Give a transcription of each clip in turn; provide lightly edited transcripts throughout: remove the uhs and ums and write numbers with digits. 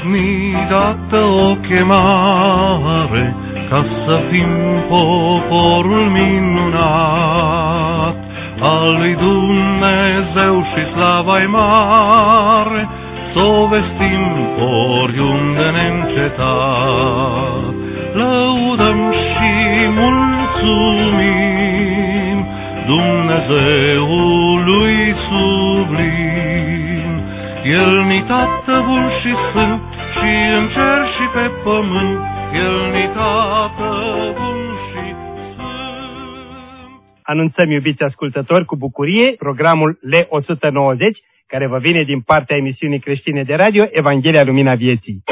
ni dată o chemare ca să fim poporul minunat al lui Dumnezeu și slava-i mare, s-o vestim oriunde neîncetat. Lăudăm și mulțumim Dumnezeului sublim. El-ni Tată bun și sfânt, și în cer și pe pământ, El-ni Tată bun și sfânt. Anunțăm, iubiți ascultători, cu bucurie programul L190, care vă vine din partea emisiunii creștine de radio Evanghelia Lumina Vieții.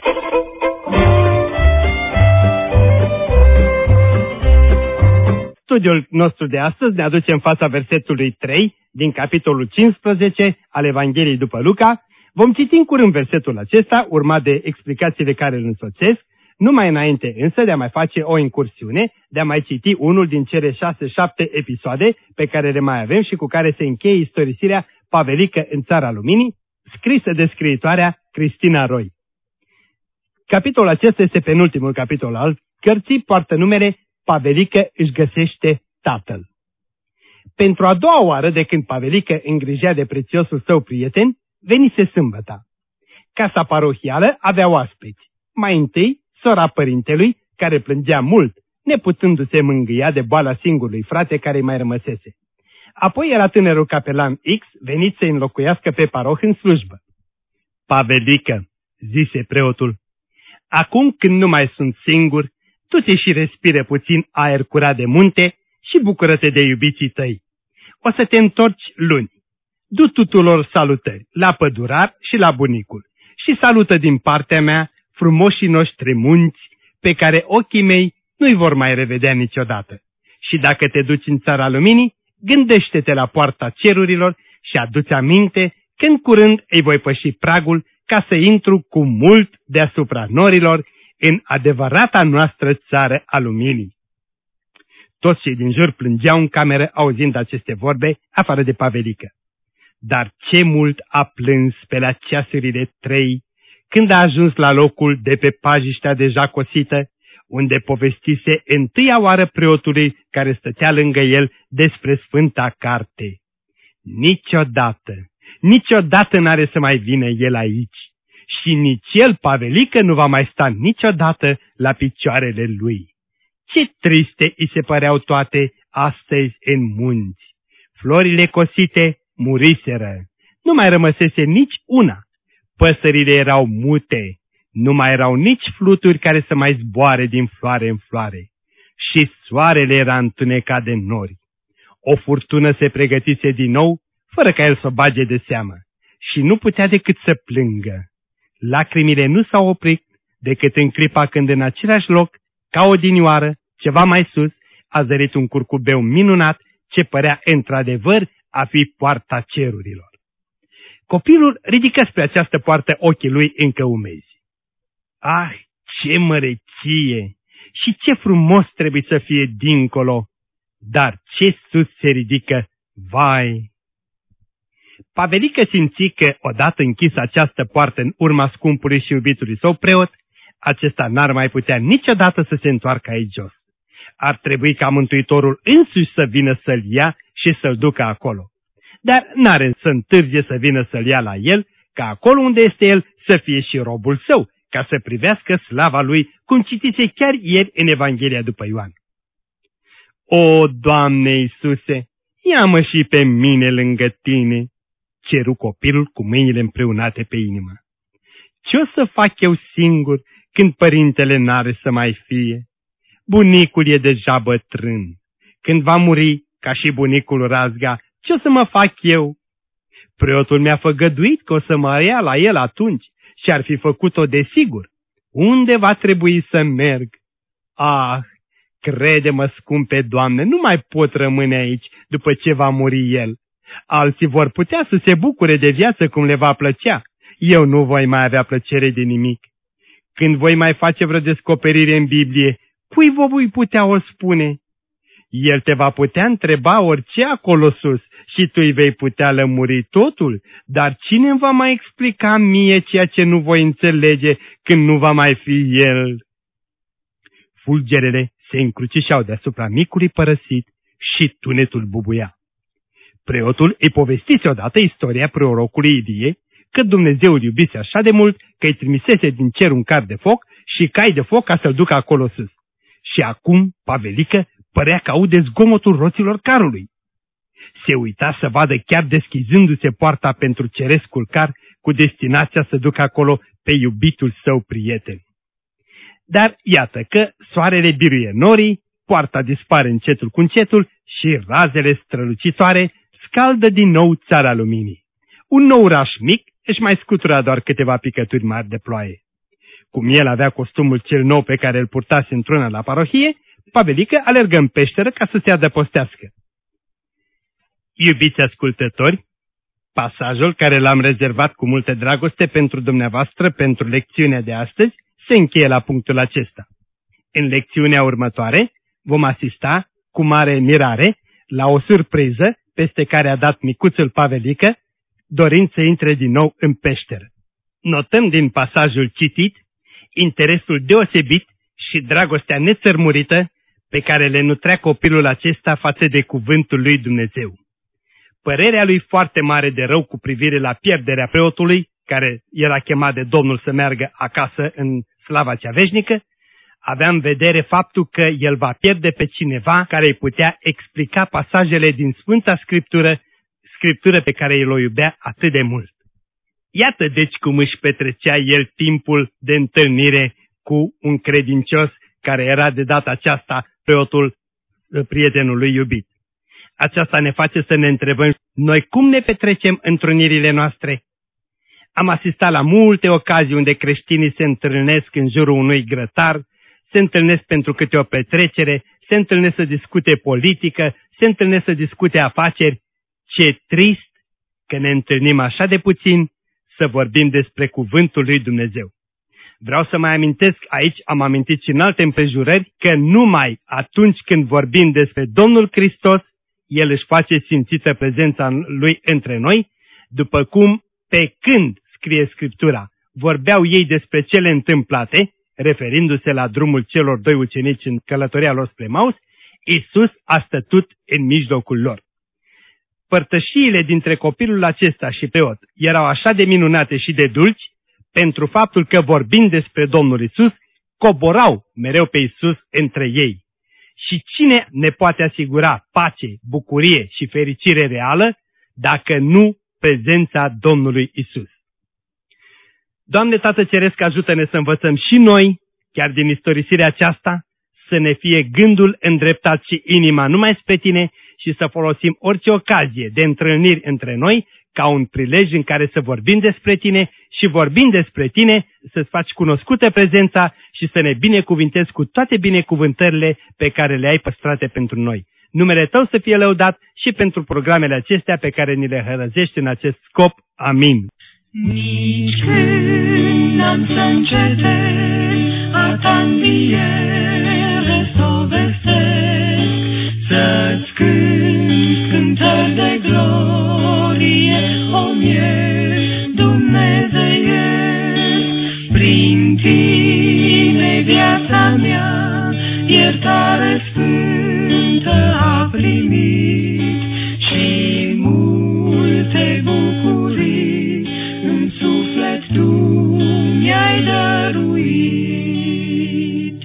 Studiul nostru de astăzi ne aduce în fața versetului 3 din capitolul 15 al Evangheliei după Luca. Vom citi în curând versetul acesta, urmat de explicațiile care îl însoțesc, numai înainte însă de a mai face o incursiune, de a mai citi unul din cele 6-7 episoade pe care le mai avem și cu care se încheie istorisirea Pavelică în Țara Luminii, scrisă de scriitoarea Cristina Roy. Capitolul acesta este penultimul capitol al cărții, poartă numele Pavelică își găsește tatăl. Pentru a doua oară de când Pavelică îngrijea de prețiosul său prieten, venise sâmbăta. Casa parohială avea oaspeți. Mai întâi, sora părintelui, care plângea mult, neputându-se mângâia de boala singurului frate care îi mai rămăsese. Apoi era tânărul capelan X, venit să înlocuiască pe paroh în slujbă. Pavelică, zise preotul, acum când nu mai sunt singur, du-te și respire puțin aer curat de munte și bucură-te de iubiții tăi. O să te întorci luni. Du tuturor salutări, la pădurar și la bunicul, și salută din partea mea frumoșii noștri munți, pe care ochii mei nu-i vor mai revedea niciodată. Și dacă te duci în Țara Luminii, gândește-te la poarta cerurilor și adu-ți aminte că în curând îi voi păși pragul ca să intru cu mult deasupra norilor în adevărata noastră Țară a Luminii. Toți cei din jur plângeau în cameră auzind aceste vorbe, afară de Pavelică. Dar ce mult a plâns pe la ceasurile 3, când a ajuns la locul de pe pajiștea deja cosită, unde povestise întâia oară preotului care stătea lângă el despre Sfânta Carte. Niciodată n-are să mai vină el aici și nici el, Pavelică, nu va mai sta niciodată la picioarele lui. Ce triste îi se păreau toate astăzi în munți. Florile cosite muriseră, nu mai rămăsese nici una. Păsările erau mute, nu mai erau nici fluturi care să mai zboare din floare în floare. Și soarele era întunecat de nori. O furtună se pregătise din nou, fără ca el să o bage de seamă, și nu putea decât să plângă. Lacrimile nu s-au oprit decât în clipa când în același loc, ca odinioară, ceva mai sus, a zărit un curcubeu minunat ce părea într-adevăr a fi poarta cerurilor. Copilul ridică spre această poartă ochii lui încă umezi. Ah, ce măreție! Și ce frumos trebuie să fie dincolo! Dar ce sus se ridică, vai! Pavelică simți că, odată închisă această poartă în urma scumpului și iubitului său preot, acesta n-ar mai putea niciodată să se întoarcă aici jos. Ar trebui ca Mântuitorul însuși să vină să-l ia și să-l ducă acolo. Dar n-are să întârzie să vină să-l ia la el, ca acolo unde este el să fie și robul său, ca să privească slava lui, cum citiți chiar ieri în Evanghelia după Ioan. O, Doamne Iisuse, ia-mă și pe mine lângă tine, ceru copilul cu mâinile împreunate pe inimă. Ce o să fac eu singur când părintele n-are să mai fie? Bunicul e deja bătrân. Când va muri, ca și bunicul Razga, ce o să mă fac eu? Preotul mi-a făgăduit că o să mă ia la el atunci și ar fi făcut-o desigur. Unde va trebui să merg? Ah, crede-mă, scumpe Doamne, nu mai pot rămâne aici după ce va muri el. Alții vor putea să se bucure de viață cum le va plăcea. Eu nu voi mai avea plăcere de nimic. Când voi mai face vreo descoperire în Biblie, cui vă voi putea o spune? El te va putea întreba orice acolo sus și tu îi vei putea lămuri totul, dar cine va mai explica mie ceea ce nu voi înțelege când nu va mai fi El? Fulgerele se încrucișau deasupra micului părăsit și tunetul bubuia. Preotul îi povestise odată istoria prorocului Ilie, că Dumnezeu îl iubise așa de mult că îi trimisese din cer un car de foc și cai de foc ca să-l ducă acolo sus. Și acum, Pavelică părea că aude zgomotul roților carului. Se uita să vadă chiar deschizându-se poarta pentru cerescul car cu destinația să ducă acolo pe iubitul său prieten. Dar iată că soarele biruie norii, poarta dispare încetul cu încetul și razele strălucitoare scaldă din nou țara luminii. Un nou oraș mic își mai scutura doar câteva picături mari de ploaie. Cum el avea costumul cel nou pe care îl purtase într-una la parohie, Pavelică alergă în peșteră ca să se adăpostească. Iubiți ascultători, pasajul care l-am rezervat cu multă dragoste pentru dumneavoastră pentru lecțiunea de astăzi se încheie la punctul acesta. În lecțiunea următoare vom asista cu mare mirare la o surpriză peste care a dat micuțul Pavelică, dorind să intre din nou în peșteră. Notăm din pasajul citit interesul deosebit și dragostea nețărmurită pe care le nutrea copilul acesta față de cuvântul lui Dumnezeu. Părerea lui foarte mare de rău cu privire la pierderea preotului, care era chemat de Domnul să meargă acasă în slava cea veșnică, avea în vedere faptul că el va pierde pe cineva care îi putea explica pasajele din Sfânta Scriptură, Scriptură pe care el o iubea atât de mult. Iată deci cum își petrecea el timpul de întâlnire cu un credincios care era de data aceasta preotul prietenului iubit. Aceasta ne face să ne întrebăm noi cum ne petrecem întrunirile noastre. Am asistat la multe ocazii unde creștinii se întâlnesc în jurul unui grătar, se întâlnesc pentru câte o petrecere, se întâlnesc să discute politică, se întâlnesc să discute afaceri. Ce trist că ne întâlnim așa de puțin să vorbim despre cuvântul lui Dumnezeu. Vreau să mai amintesc, aici am amintit și în alte împrejurări, că numai atunci când vorbim despre Domnul Hristos, El își face simțită prezența Lui între noi, după cum, pe când, scrie Scriptura, vorbeau ei despre cele întâmplate, referindu-se la drumul celor doi ucenici în călătoria lor spre Emaus, Iisus a stătut în mijlocul lor. Părtășiile dintre copilul acesta și preot erau așa de minunate și de dulci, pentru faptul că vorbind despre Domnul Iisus, coborau mereu pe Iisus între ei. Și cine ne poate asigura pace, bucurie și fericire reală, dacă nu prezența Domnului Iisus? Doamne Tată Ceresc, ajută-ne să învățăm și noi, chiar din istorisirea aceasta, să ne fie gândul îndreptat și inima numai spre Tine și să folosim orice ocazie de întâlniri între noi ca un prilej în care să vorbim despre Tine și vorbind despre Tine să-ți faci cunoscută prezența și să ne binecuvintezi cu toate binecuvântările pe care le-ai păstrate pentru noi. Numele Tău să fie lăudat și pentru programele acestea pe care ni le hărăzești în acest scop. Amin. Nici când n-am să încetez a Ta înviere s-o vestesc, să-ți cânt cântări de glorie, o mie dumnezeiesc. Prin Tine viața mea iertare sfântă a primit și multe bucurii în suflet Tu mi-ai dăruit.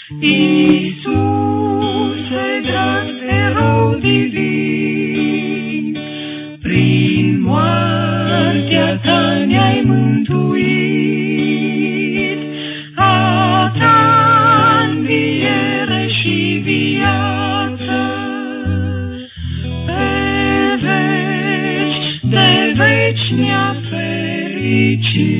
Iisuse, drag erou divin, prin moartea Ta ne-ai mântuit. A Ta înviere și viață, pe veci de veci ne-a fericit.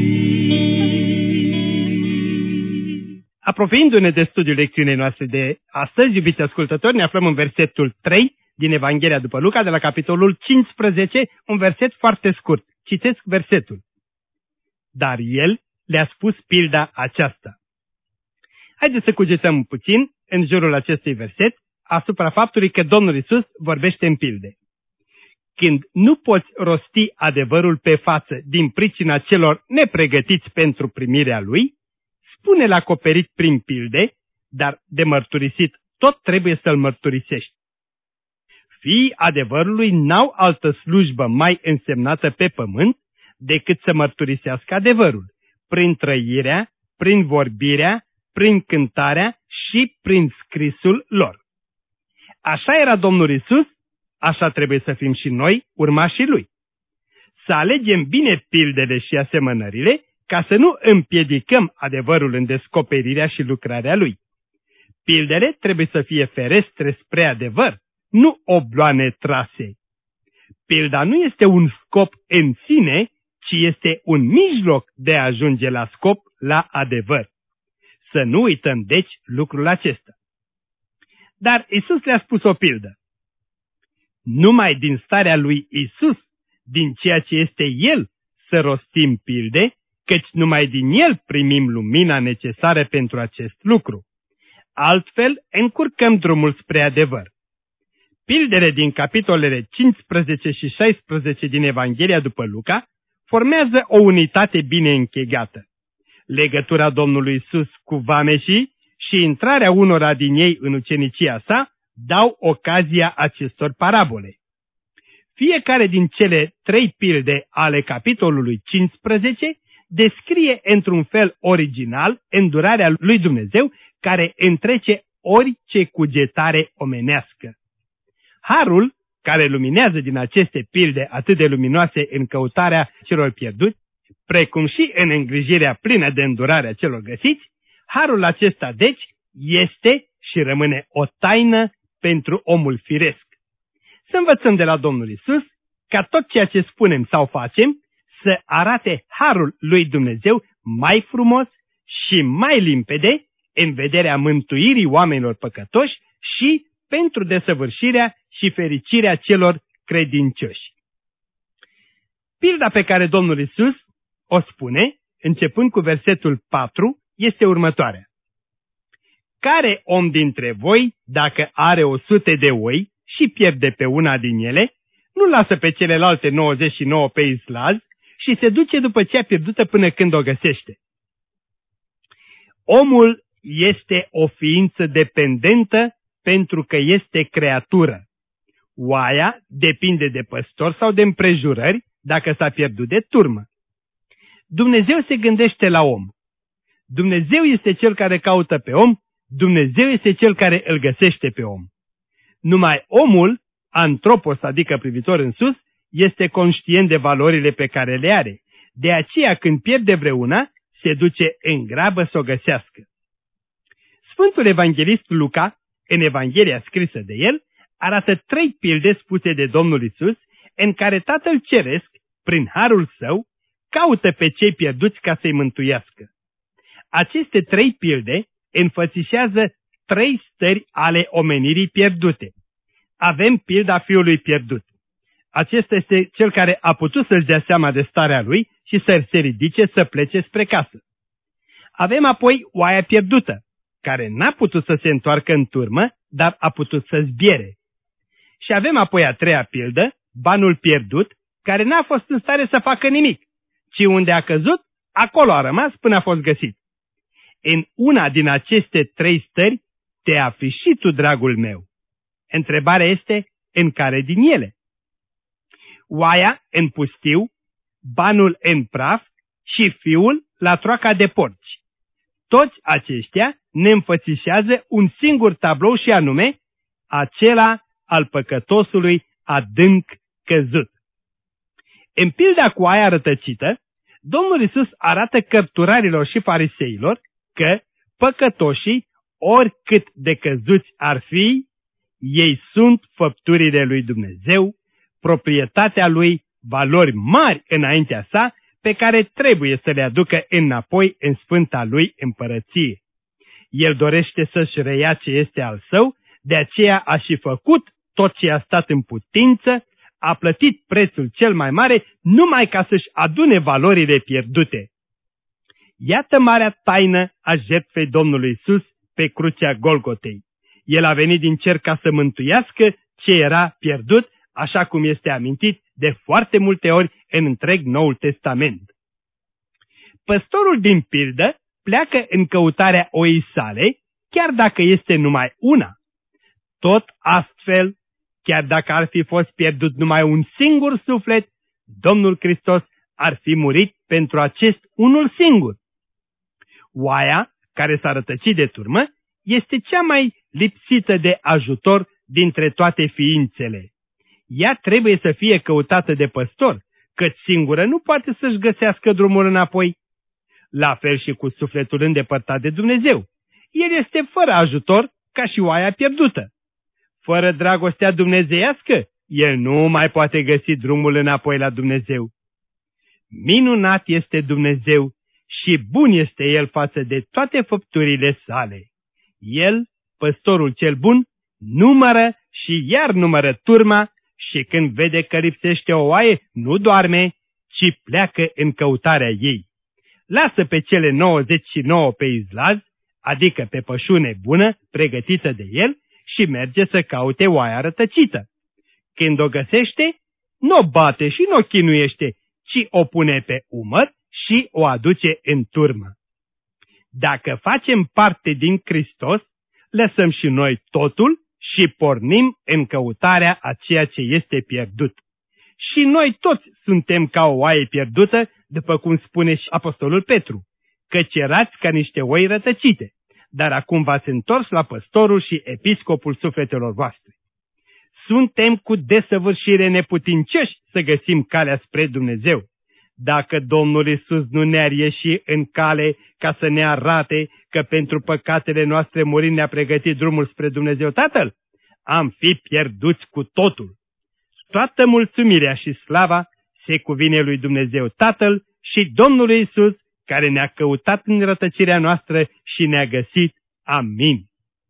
Apropiindu-ne de studiul lecțiunii noastre de astăzi, iubiți ascultători, ne aflăm în versetul 3 din Evanghelia după Luca, de la capitolul 15, un verset foarte scurt. Citesc versetul. Dar el le-a spus pilda aceasta. Haideți să cugetăm puțin în jurul acestui verset, asupra faptului că Domnul Iisus vorbește în pilde. Când nu poți rosti adevărul pe față din pricina celor nepregătiți pentru primirea lui, spune-l acoperit prin pilde, dar de mărturisit tot trebuie să-l mărturisești. Fiii adevărului n-au altă slujbă mai însemnată pe pământ decât să mărturisească adevărul, prin trăirea, prin vorbirea, prin cântarea și prin scrisul lor. Așa era Domnul Iisus, așa trebuie să fim și noi, urmașii Lui. Să alegem bine pildele și asemănările, ca să nu împiedicăm adevărul în descoperirea și lucrarea Lui. Pildele trebuie să fie ferestre spre adevăr, nu obloane trase. Pilda nu este un scop în sine, ci este un mijloc de a ajunge la scop, la adevăr. Să nu uităm, deci, lucrul acesta. Dar Iisus le-a spus o pildă. Numai din starea lui Iisus, din ceea ce este El, să rostim pilde, căci numai din El primim lumina necesară pentru acest lucru. Altfel, încurcăm drumul spre adevăr. Pildele din capitolele 15 și 16 din Evanghelia după Luca formează o unitate bine închegată. Legătura Domnului Iisus cu vameșii și intrarea unora din ei în ucenicia sa dau ocazia acestor parabole. Fiecare din cele 3 pilde ale capitolului 15 descrie într-un fel original îndurarea lui Dumnezeu care întrece orice cugetare omenească. Harul, care luminează din aceste pilde atât de luminoase în căutarea celor pierduți, precum și în îngrijirea plină de îndurare a celor găsiți, harul acesta, deci, este și rămâne o taină pentru omul firesc. Să învățăm de la Domnul Iisus ca tot ceea ce spunem sau facem să arate harul lui Dumnezeu mai frumos și mai limpede în vederea mântuirii oamenilor păcătoși și pentru desăvârșirea și fericirea celor credincioși. Pilda pe care Domnul Iisus o spune, începând cu versetul 4, este următoarea. Care om dintre voi, dacă are 100 de oi și pierde pe una din ele, nu lasă pe celelalte 99 pe islaz și se duce după cea pierdută până când o găsește? Omul este o ființă dependentă pentru că este creatură. Oaia depinde de păstor sau de împrejurări dacă s-a pierdut de turmă. Dumnezeu se gândește la om. Dumnezeu este Cel care caută pe om, Dumnezeu este Cel care îl găsește pe om. Numai omul, antropos, adică privitor în sus, este conștient de valorile pe care le are. De aceea când pierde vreuna, se duce în grabă să o găsească. Sfântul Evanghelist Luca, în Evanghelia scrisă de el, arată 3 pilde spuse de Domnul Iisus, în care Tatăl Ceresc, prin harul său, caută pe cei pierduți ca să-i mântuiască. Aceste 3 pilde înfățișează 3 stări ale omenirii pierdute. Avem pilda fiului pierdut. Acesta este cel care a putut să-și dea seama de starea lui și să se ridice să plece spre casă. Avem apoi oaia pierdută, care n-a putut să se întoarcă în turmă, dar a putut să zbiere. Și avem apoi a 3-a pildă, banul pierdut, care n-a fost în stare să facă nimic, ci unde a căzut, acolo a rămas până a fost găsit. În una din aceste 3 stări te afli și tu, dragul meu. Întrebarea este, în care din ele? Oaia în pustiu, banul în praf și fiul la troaca de porci. Toți aceștia ne înfățișează un singur tablou și anume, acela al păcătosului adânc căzut. În pilda cu oaia rătăcită, Domnul Iisus arată cărturarilor și fariseilor că păcătoșii, oricât de căzuți ar fi, ei sunt făpturile lui Dumnezeu, proprietatea lui, valori mari înaintea sa, pe care trebuie să le aducă înapoi în sfânta lui împărăție. El dorește să-și reia ce este al său, de aceea a și făcut tot ce a stat în putință, a plătit prețul cel mai mare numai ca să-și adune valorile pierdute. Iată marea taină a jertfei Domnului Iisus pe crucea Golgotei. El a venit din cer ca să mântuiască ce era pierdut, așa cum este amintit de foarte multe ori în întreg Noul Testament. Păstorul din pildă pleacă în căutarea oii sale, chiar dacă este numai una. Tot astfel, chiar dacă ar fi fost pierdut numai un singur suflet, Domnul Hristos ar fi murit pentru acest unul singur. Oaia, care s-a rătăcit de turmă, este cea mai lipsită de ajutor dintre toate ființele. Ea trebuie să fie căutată de păstor, căci singură nu poate să-și găsească drumul înapoi. La fel și cu sufletul îndepărtat de Dumnezeu. El este fără ajutor, ca și oaia pierdută. Fără dragostea dumnezeiască, el nu mai poate găsi drumul înapoi la Dumnezeu. Minunat este Dumnezeu și bun este El față de toate făpturile sale. El, păstorul cel bun, numără și iar numără turma și când vede că lipsește o oaie, nu doarme, ci pleacă în căutarea ei. Lasă pe cele 99 pe izlaz, adică pe pășune bună, pregătită de el, și merge să caute oaia rătăcită. Când o găsește, nu o bate și nu o chinuiește, ci o pune pe umăr și o aduce în turmă. Dacă facem parte din Hristos, lăsăm și noi totul și pornim în căutarea a ceea ce este pierdut. Și noi toți suntem ca o oaie pierdută, după cum spune și apostolul Petru, căci erați ca niște oi rătăcite, dar acum v-ați întors la păstorul și episcopul sufletelor voastre. Suntem cu desăvârșire neputincioși să găsim calea spre Dumnezeu. Dacă Domnul Iisus nu ne-ar ieși în cale ca să ne arate că pentru păcatele noastre murind ne-a pregătit drumul spre Dumnezeu Tatăl, am fi pierduți cu totul. Toată mulțumirea și slava se cuvine lui Dumnezeu Tatăl și Domnului Iisus, care ne-a căutat în rătăcirea noastră și ne-a găsit. Amin.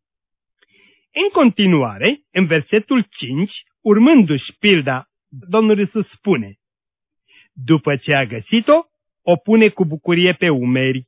În continuare, în versetul 5, urmându-și pilda, Domnul Iisus spune: după ce a găsit-o, o pune cu bucurie pe umeri.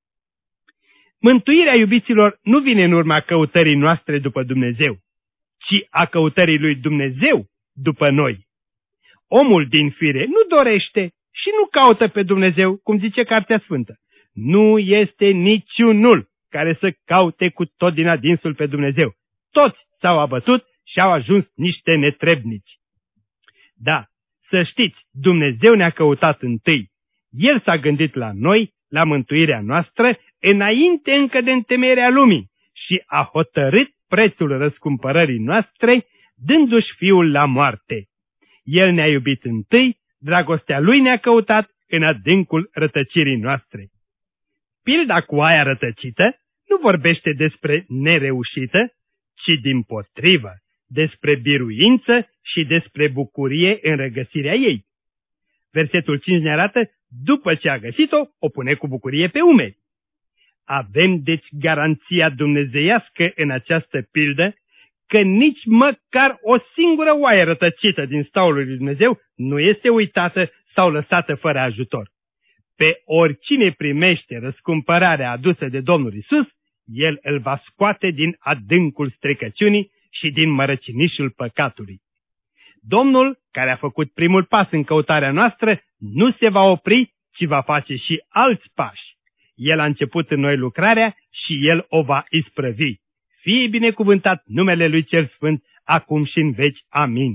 Mântuirea, iubiților, nu vine în urma căutării noastre după Dumnezeu, ci a căutării lui Dumnezeu după noi. Omul din fire nu dorește și nu caută pe Dumnezeu, cum zice Cartea Sfântă. Nu este niciunul care să caute cu tot din adinsul pe Dumnezeu. Toți s-au abătut și au ajuns niște netrebnici. Da, să știți, Dumnezeu ne-a căutat întâi. El s-a gândit la noi, la mântuirea noastră, înainte încă de întemeierea lumii și a hotărât prețul răscumpărării noastre, dându-și Fiul la moarte. El ne-a iubit întâi, dragostea Lui ne-a căutat în adâncul rătăcirii noastre. Pilda cu oaia rătăcită nu vorbește despre nereușită, ci dimpotrivă, despre biruință și despre bucurie în regăsirea ei. Versetul 5 ne arată: după ce a găsit-o, o pune cu bucurie pe umeri. Avem deci garanția dumnezeiască în această pildă că nici măcar o singură oaie rătăcită din staul lui Dumnezeu nu este uitată sau lăsată fără ajutor. Pe oricine primește răscumpărarea adusă de Domnul Iisus, El îl va scoate din adâncul stricăciunii și din mărăcinișul păcatului. Domnul, care a făcut primul pas în căutarea noastră, nu se va opri, ci va face și alți pași. El a început în noi lucrarea și El o va isprăvi. Fie binecuvântat numele Lui Cel Sfânt, acum și în veci. Amin.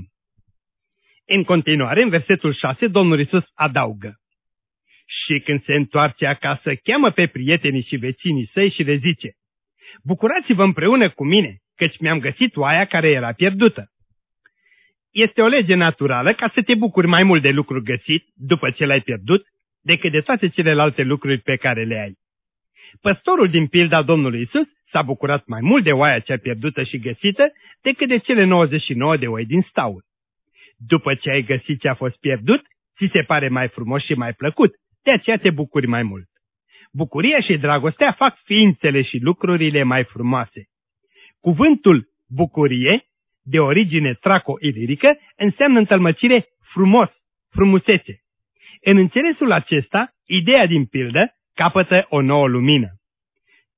În continuare, în versetul 6, Domnul Iisus adaugă: și când se întoarce acasă, cheamă pe prietenii și vecinii săi și le zice: bucurați-vă împreună cu mine, căci mi-am găsit oaia care era pierdută. Este o lege naturală ca să te bucuri mai mult de lucrul găsit după ce l-ai pierdut, decât de toate celelalte lucruri pe care le ai. Păstorul din pilda Domnului Iisus s-a bucurat mai mult de oaia cea pierdută și găsită decât de cele 99 de oi din staul. După ce ai găsit ce a fost pierdut, ți se pare mai frumos și mai plăcut, de aceea te bucuri mai mult. Bucuria și dragostea fac ființele și lucrurile mai frumoase. Cuvântul bucurie, de origine traco-ilirică, înseamnă întâlmăcire frumos, frumusețe. În înțelesul acesta, ideea din pildă capătă o nouă lumină.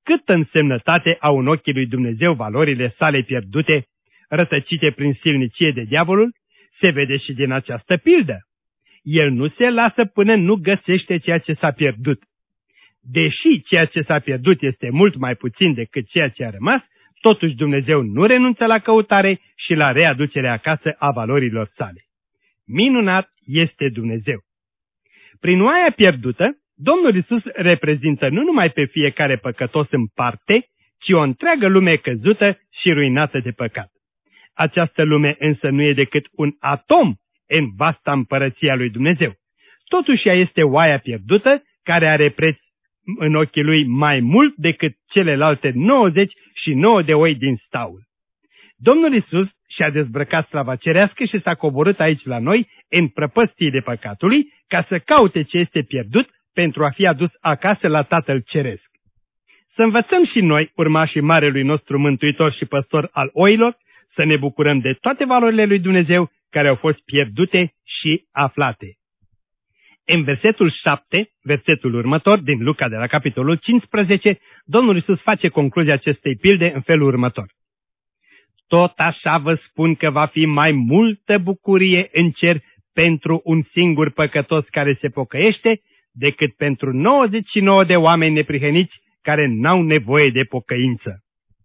câtă însemnătate au în ochii lui Dumnezeu valorile sale pierdute, rătăcite prin silnicie de diavolul, se vede și din această pildă. El nu se lasă până nu găsește ceea ce s-a pierdut. Deși ceea ce s-a pierdut este mult mai puțin decât ceea ce a rămas, totuși Dumnezeu nu renunță la căutare și la readucerea acasă a valorilor sale. Minunat este Dumnezeu! Prin oaia pierdută, Domnul Iisus reprezintă nu numai pe fiecare păcătos în parte, ci o întreagă lume căzută și ruinată de păcat. Această lume însă nu e decât un atom în vasta împărăția lui Dumnezeu. Totuși ea este oaia pierdută, care are preț în ochii lui mai mult decât celelalte 99 de oi din staul. Domnul Iisus și-a dezbrăcat slava cerească și s-a coborât aici la noi în prăpăstiile păcatului ca să caute ce este pierdut pentru a fi adus acasă la Tatăl Ceresc. Să învățăm și noi, urmașii Marelui nostru Mântuitor și Păstor al oilor, să ne bucurăm de toate valorile lui Dumnezeu care au fost pierdute și aflate. În versetul 7, versetul următor, din Luca de la capitolul 15, Domnul Iisus face concluzia acestei pilde în felul următor. Tot așa vă spun că va fi mai multă bucurie în cer pentru un singur păcătos care se pocăiește, decât pentru 99 de oameni neprihăniți care n-au nevoie de pocăință.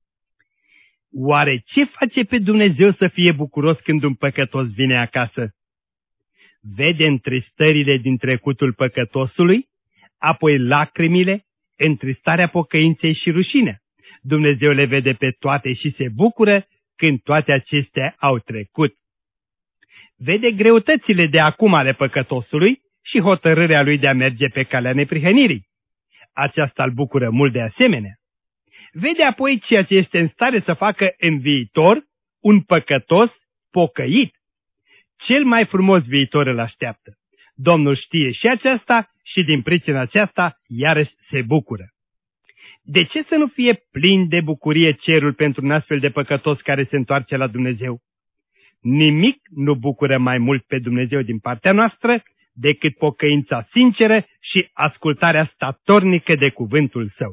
Oare ce face pe Dumnezeu să fie bucuros când un păcătos vine acasă? Vede întristările din trecutul păcătosului, apoi lacrimile, întristarea pocăinței și rușinea. Dumnezeu le vede pe toate și se bucură când toate acestea au trecut. Vede greutățile de acum ale păcătosului și hotărârea lui de a merge pe calea neprihănirii. Aceasta îl bucură mult de asemenea. Vede apoi ceea ce este în stare să facă în viitor un păcătos pocăit. Cel mai frumos viitor îl așteaptă. Domnul știe și aceasta și din pricina aceasta iarăși se bucură. De ce să nu fie plin de bucurie cerul pentru un astfel de păcătos care se întoarce la Dumnezeu? Nimic nu bucură mai mult pe Dumnezeu din partea noastră decât pocăința sinceră și ascultarea statornică de cuvântul Său.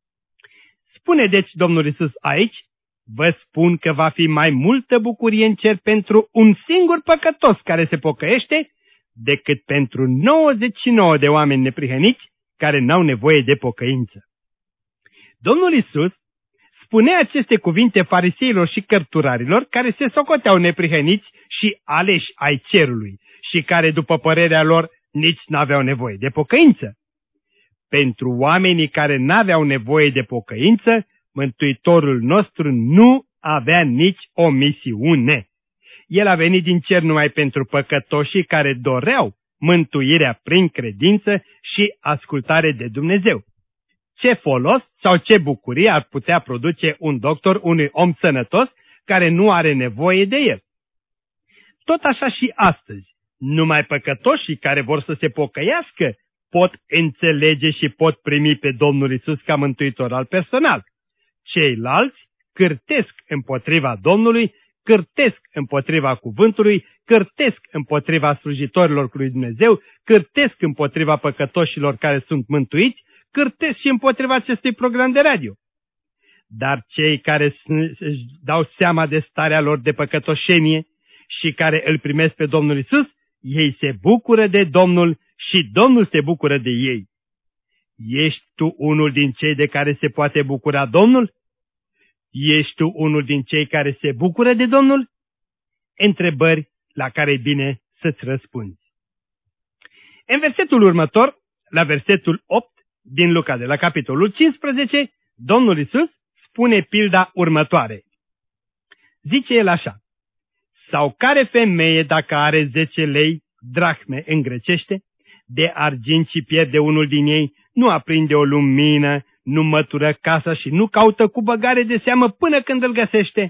Spune deci Domnul Iisus aici, vă spun că va fi mai multă bucurie în cer pentru un singur păcătos care se pocăiește, decât pentru 99 de oameni neprihăniți care n-au nevoie de pocăință. Domnul Iisus spune aceste cuvinte fariseilor și cărturarilor care se socoteau neprihăniți și aleși ai cerului și care, după părerea lor, nici n-aveau nevoie de pocăință. Pentru oamenii care n-aveau nevoie de pocăință, Mântuitorul nostru nu avea nici o misiune. El a venit din cer numai pentru păcătoșii care doreau mântuirea prin credință și ascultare de Dumnezeu. Ce folos sau ce bucurie ar putea produce un doctor unui om sănătos care nu are nevoie de el? Tot așa și astăzi, numai păcătoșii care vor să se pocăiască pot înțelege și pot primi pe Domnul Iisus ca mântuitor al personal. Ceilalți cârtesc împotriva Domnului, cârtesc împotriva cuvântului, cârtesc împotriva slujitorilor lui Dumnezeu, cârtesc împotriva păcătoșilor care sunt mântuiți, cârtesc și împotriva acestui program de radio. Dar cei care își dau seama de starea lor de păcătoșenie și care îl primesc pe Domnul Iisus, ei se bucură de Domnul și Domnul se bucură de ei. Ești tu unul din cei de care se poate bucura Domnul? Ești tu unul din cei care se bucură de Domnul? Întrebări la care e bine să-ți răspunzi. În versetul următor, la versetul 8 din Luca de la capitolul 15, Domnul Iisus spune pilda următoare. Zice el așa: sau care femeie, dacă are 10 lei drahme în grecește, de argint și pierde unul din ei, nu aprinde o lumină, nu mătură casa și nu caută cu băgare de seamă până când îl găsește?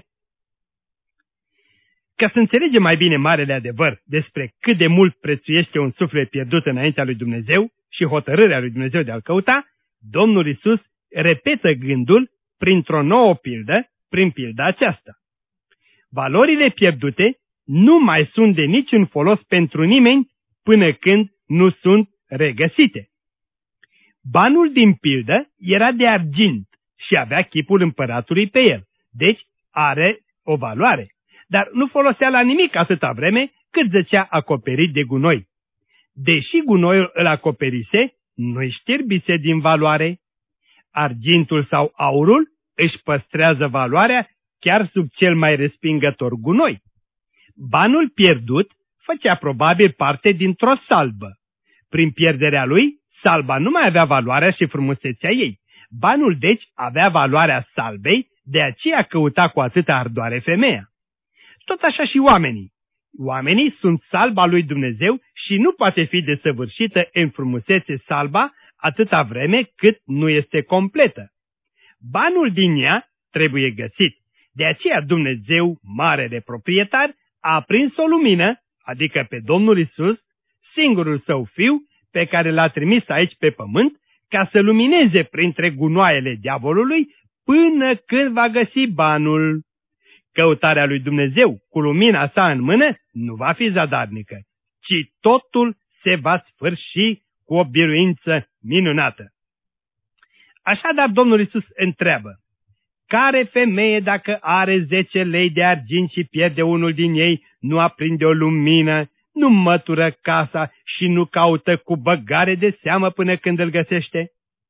Ca să înțelegem mai bine marele adevăr despre cât de mult prețuiește un suflet pierdut înaintea lui Dumnezeu și hotărârea lui Dumnezeu de a-l căuta, Domnul Iisus repetă gândul printr-o nouă pildă, prin pilda aceasta. Valorile pierdute nu mai sunt de niciun folos pentru nimeni până când nu sunt regăsite. Banul din pildă era de argint și avea chipul împăratului pe el, deci are o valoare, dar nu folosea la nimic atâta vreme cât zăcea acoperit de gunoi. Deși gunoiul îl acoperise, nu-i știrbise din valoare. Argintul sau aurul își păstrează valoarea chiar sub cel mai respingător gunoi. Banul pierdut făcea probabil parte dintr-o salbă. Prin pierderea lui, salba nu mai avea valoarea și frumusețea ei. Banul, deci, avea valoarea salbei, de aceea căuta cu atâta ardoare femeia. Tot așa și oamenii. Oamenii sunt salba lui Dumnezeu și nu poate fi desăvârșită în frumusețe salba atâta vreme cât nu este completă. Banul din ea trebuie găsit. De aceea Dumnezeu, marele proprietar, a aprins o lumină, adică pe Domnul Isus, singurul său fiu, pe care l-a trimis aici pe pământ, ca să lumineze printre gunoaiele diavolului până când va găsi banul. Căutarea lui Dumnezeu cu lumina sa în mână nu va fi zadarnică, ci totul se va sfârși cu o biruință minunată. Așadar Domnul Iisus întreabă: care femeie, dacă are 10 lei de argint și pierde unul din ei, nu aprinde o lumină, nu mătură casa și nu caută cu băgare de seamă până când îl găsește?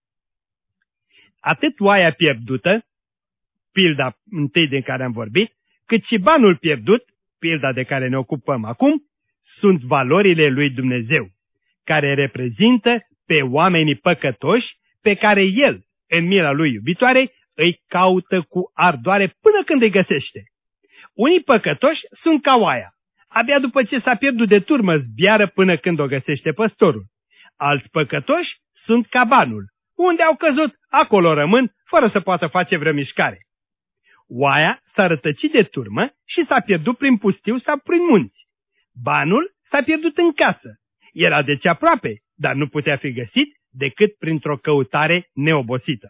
Atât oaia pierdută, pilda întâi de care am vorbit, cât și banul pierdut, pilda de care ne ocupăm acum, sunt valorile lui Dumnezeu, care reprezintă pe oamenii păcătoși pe care El, în mila lui iubitoare, îi caută cu ardoare până când îi găsește. Unii păcătoși sunt ca oaia. Abia după ce s-a pierdut de turmă zbiară până când o găsește păstorul. Alți păcătoși sunt ca banul. Unde au căzut, acolo rămân, fără să poată face vreo mișcare. Oaia s-a rătăcit de turmă și s-a pierdut prin pustiu sau prin munți. Banul s-a pierdut în casă. Era deci aproape, dar nu putea fi găsit decât printr-o căutare neobosită.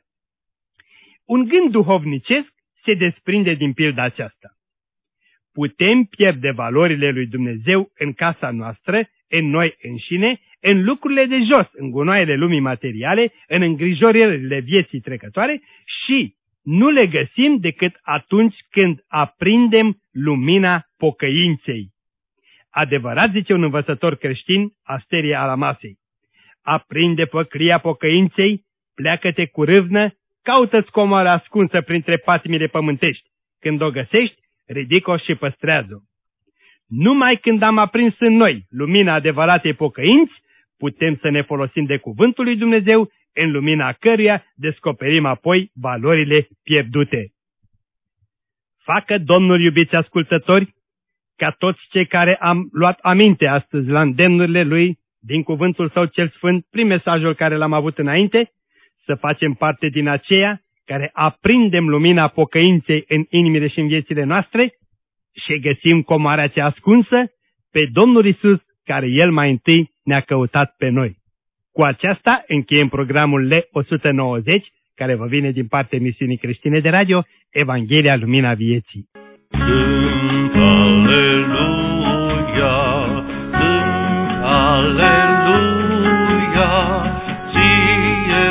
Un gând duhovnicesc se desprinde din pilda aceasta. Putem pierde valorile lui Dumnezeu în casa noastră, în noi înșine, în lucrurile de jos, în gunoaiele lumii materiale, în îngrijorările vieții trecătoare și nu le găsim decât atunci când aprindem lumina pocăinței. Adevărat, zice un învățător creștin, Asterie Alamasei, aprinde păclia pocăinței, pleacă-te cu râvnă, caută-ți comoara ascunsă printre patimile pământești. Când o găsești, ridică-o și păstrează-o. Numai când am aprins în noi lumina adevăratei pocăinți, putem să ne folosim de cuvântul lui Dumnezeu, în lumina căruia descoperim apoi valorile pierdute. Facă Domnul, iubiți ascultători, ca toți cei care am luat aminte astăzi la îndemnurile Lui, din cuvântul Său cel Sfânt, prin mesajul care l-am avut înainte, să facem parte din aceia care aprindem lumina pocăinței în inimile și în viețile noastre și găsim comoara cea ascunsă pe Domnul Isus, care El mai întâi ne-a căutat pe noi. Cu aceasta încheiem programul L190, care vă vine din partea emisiunii creștine de radio, Evanghelia Lumina Vieții. Cânt aleluia, cânt aleluia, ție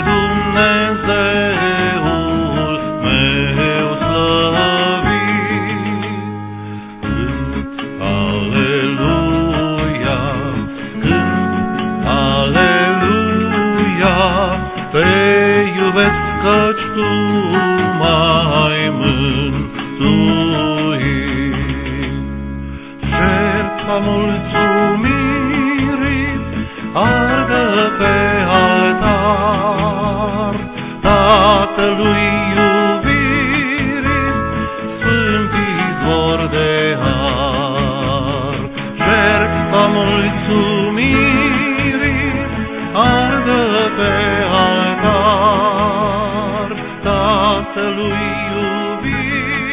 Dumnezeul meu slăvit. Cânt aleluia, cânt aleluia, te iubesc căci tu m-ai mântuit. Jertfa mulțumirii ardă pe altar, Tatălui iubirii, sfânt izvor de har. Jertfa mulțumirii ardă pe altar, Tatălui iubirii,